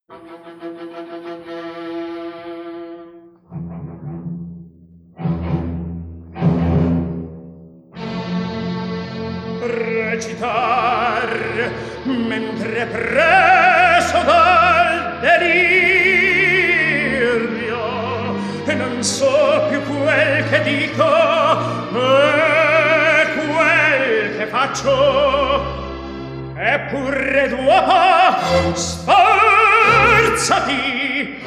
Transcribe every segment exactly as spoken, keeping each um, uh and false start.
Recitar mentre preso dal delirio e non so più quel che dico e quel che faccio, eppure dopo sforzati,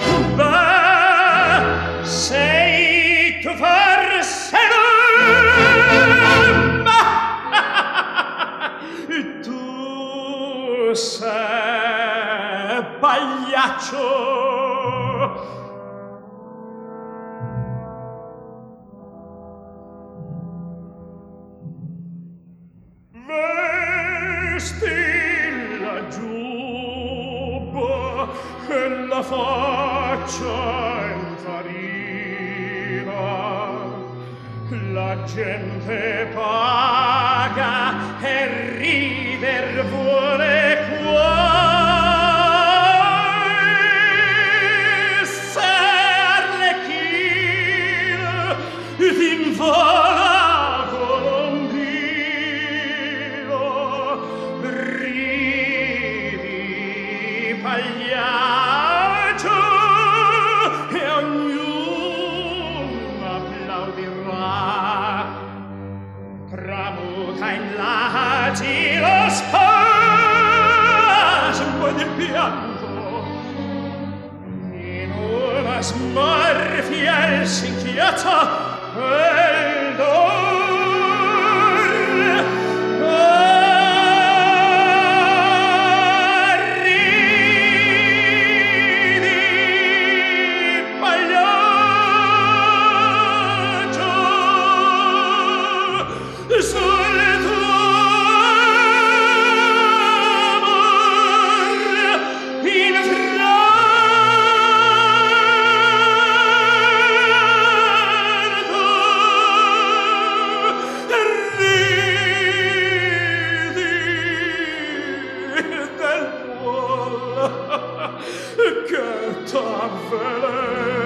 beh, sei tu forse non, ma tu sei pagliaccio. Vesti la giubba e la faccia infarina, la gente paga e rider vuole qua, se Arlecchino t'invola colombino, ridi pagliaccio e ognuno applaudirà, tramuta in lagi lo spasmo del pianto, in una smorfia il s'inchiazza e il dolor, ridi pagliaccio sul tuo amor infranto, ridi del tuo che t'avvelena.